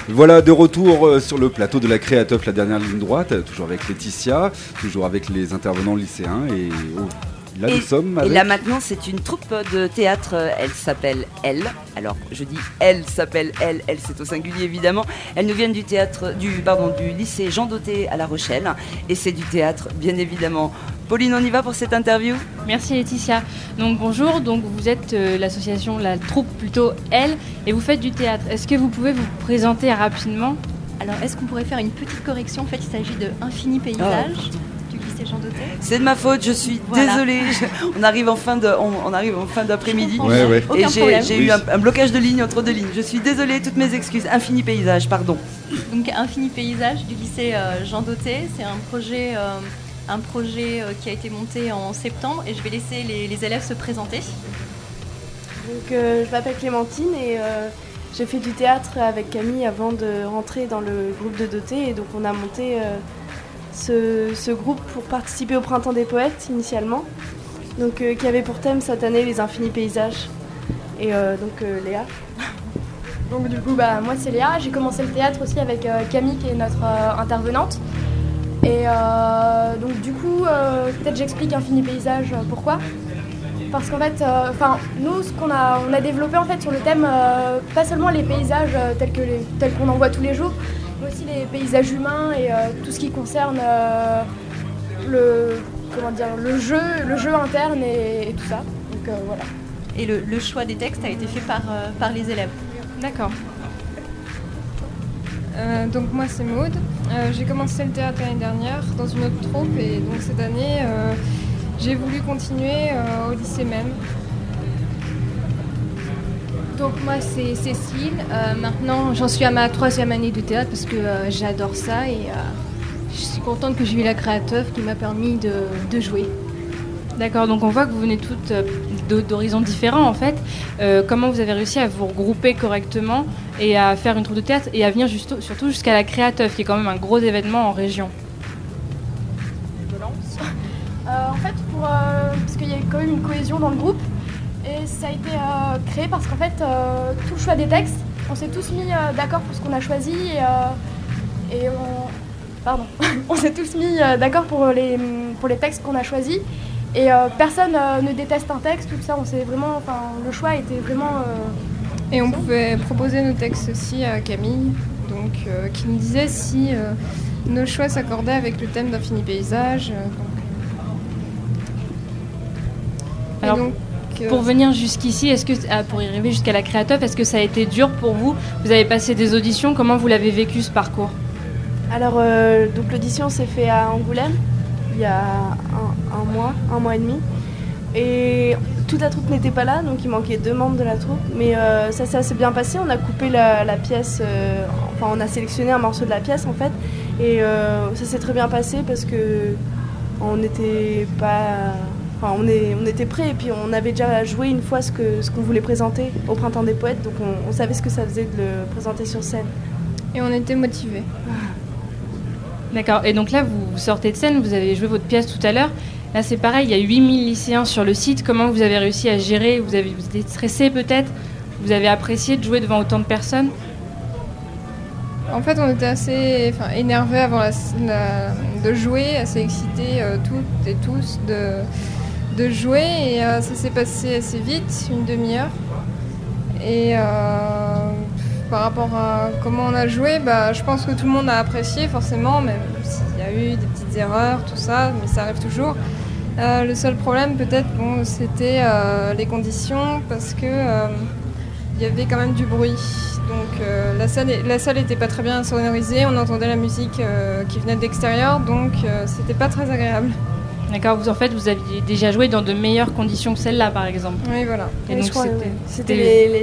Voilà, de retour sur le plateau de la Créateuf, la dernière ligne droite, toujours avec Laetitia, toujours avec les intervenants lycéens. Et là, nous sommes avec... Et là, maintenant, c'est une troupe de théâtre. Elle s'appelle Elle. Alors, je dis Elle s'appelle Elle. Elle, c'est au singulier, évidemment. Elles nous viennent du lycée Jean Dauté à La Rochelle. Et c'est du théâtre, bien évidemment. Pauline, on y va pour cette interview ? Merci Laetitia. Donc bonjour, donc vous êtes l'association, la troupe plutôt Elle, et vous faites du théâtre. Est-ce que vous pouvez vous présenter rapidement ? Alors est-ce qu'on pourrait faire une petite correction ? En fait, il s'agit de Infini Paysage du lycée Jean Dauté. C'est de ma faute, je suis désolée. On arrive en fin d'après-midi. Ouais. Et j'ai eu un blocage de ligne entre deux lignes. Je suis désolée, toutes mes excuses. Infini Paysage, pardon. Donc Infini Paysage du lycée Jean Dauté, c'est un projet qui a été monté en septembre, et je vais laisser les élèves se présenter. Donc, je m'appelle Clémentine et j'ai fait du théâtre avec Camille avant de rentrer dans le groupe de Dauté, et donc on a monté ce groupe pour participer au Printemps des Poètes initialement, donc, qui avait pour thème cette année les infinis paysages. Et Léa. Donc du coup moi c'est Léa, j'ai commencé le théâtre aussi avec Camille qui est notre intervenante. Et donc du coup, peut-être j'explique Infini Paysage pourquoi. Parce qu'en fait, nous, on a développé en fait sur le thème, pas seulement les paysages tels qu'on en voit tous les jours, mais aussi les paysages humains et tout ce qui concerne le jeu interne et tout ça. Donc voilà. Et le choix des textes a été fait par les élèves. D'accord. Donc moi c'est Maud, j'ai commencé le théâtre l'année dernière dans une autre troupe, et donc cette année j'ai voulu continuer au lycée même. Donc moi c'est Cécile, maintenant j'en suis à ma 3e année de théâtre parce que j'adore ça, et je suis contente que j'ai eu la Créateuf qui m'a permis de jouer. D'accord, donc on voit que vous venez toutes d'horizons différents en fait. Comment vous avez réussi à vous regrouper correctement et à faire une troupe de théâtre et à venir surtout jusqu'à la Créateuf, qui est quand même un gros événement en région ? En fait, parce qu'il y a quand même une cohésion dans le groupe, et ça a été créé parce qu'en fait, tout le choix des textes, on s'est tous mis d'accord pour ce qu'on a choisi, on s'est tous mis d'accord pour les textes qu'on a choisis. Et personne ne déteste un texte, tout ça, le choix était vraiment... Et on pouvait proposer nos textes aussi à Camille, donc, qui nous disait si nos choix s'accordaient avec le thème d'Infini Paysage. Alors, pour venir jusqu'ici, pour y arriver jusqu'à la Créateuf, est-ce que ça a été dur pour vous ? Vous avez passé des auditions, comment vous l'avez vécu ce parcours ? Alors, donc l'audition s'est faite à Angoulême, il y a un mois et demi. Et toute la troupe n'était pas là, donc il manquait 2 membres de la troupe. Mais ça s'est assez bien passé, on a coupé la pièce, on a sélectionné un morceau de la pièce en fait. Et ça s'est très bien passé parce que on était prêts, et puis on avait déjà joué une fois ce qu'on voulait présenter au Printemps des Poètes, donc on savait ce que ça faisait de le présenter sur scène. Et on était motivés. D'accord, et donc là vous sortez de scène, vous avez joué votre pièce tout à l'heure. Là c'est pareil, il y a 8000 lycéens sur le site. Comment vous avez réussi à gérer ? Vous étiez stressé peut-être ? Vous avez apprécié de jouer devant autant de personnes ? En fait on était assez énervés avant de jouer, assez excités toutes et tous de jouer, et ça s'est passé assez vite, une demi-heure. Et par rapport à comment on a joué, je pense que tout le monde a apprécié forcément, même s'il y a eu des petites erreurs, tout ça, mais ça arrive toujours. Le seul problème peut-être, c'était les conditions, parce que il y avait quand même du bruit. Donc la salle n'était pas très bien sonorisée, on entendait la musique qui venait de l'extérieur, donc c'était pas très agréable. D'accord, vous aviez déjà joué dans de meilleures conditions que celle-là par exemple. Oui, voilà. Et donc c'était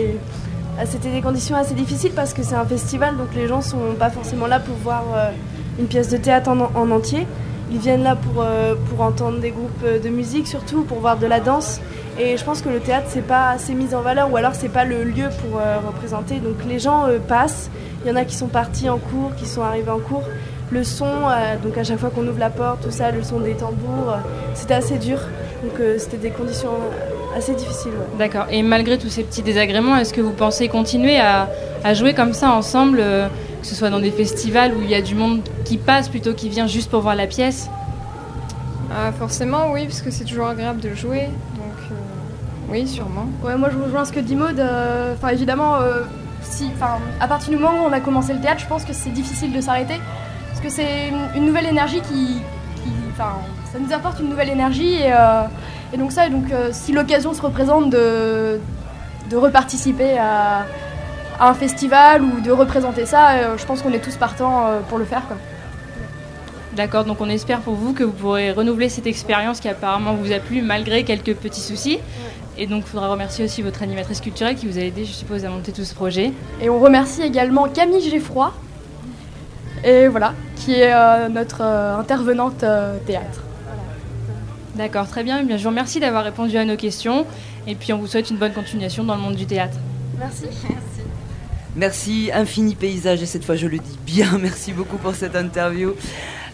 des conditions assez difficiles parce que c'est un festival, donc les gens sont pas forcément là pour voir une pièce de théâtre en entier. Ils viennent là pour entendre des groupes de musique, surtout pour voir de la danse. Et je pense que le théâtre c'est pas assez mis en valeur, ou alors c'est pas le lieu pour représenter. Donc les gens passent, il y en a qui sont partis en cours, qui sont arrivés en cours. Le son, donc à chaque fois qu'on ouvre la porte, tout ça, le son des tambours, c'était assez dur. Donc c'était des conditions assez difficiles. Ouais. D'accord. Et malgré tous ces petits désagréments, est-ce que vous pensez continuer à jouer comme ça ensemble que ce soit dans des festivals où il y a du monde qui passe plutôt qui vient juste pour voir la pièce? Forcément, oui, parce que c'est toujours agréable de jouer. Donc, oui, sûrement. Ouais, moi je rejoins ce que dit Maud. Enfin, évidemment, à partir du moment où on a commencé le théâtre, je pense que c'est difficile de s'arrêter. Parce que c'est une nouvelle énergie ça nous apporte une nouvelle énergie. Et donc, si l'occasion se représente de reparticiper à un festival ou de représenter ça, je pense qu'on est tous partants pour le faire, quoi. D'accord, donc on espère pour vous que vous pourrez renouveler cette expérience qui apparemment vous a plu malgré quelques petits soucis. Et donc il faudra remercier aussi votre animatrice culturelle qui vous a aidé, je suppose, à monter tout ce projet. Et on remercie également Camille Geffroy, et voilà, qui est notre intervenante théâtre. D'accord, très bien. Eh bien. Je vous remercie d'avoir répondu à nos questions et puis on vous souhaite une bonne continuation dans le monde du théâtre. Merci. Merci, Infini Paysage, et cette fois je le dis bien, merci beaucoup pour cette interview.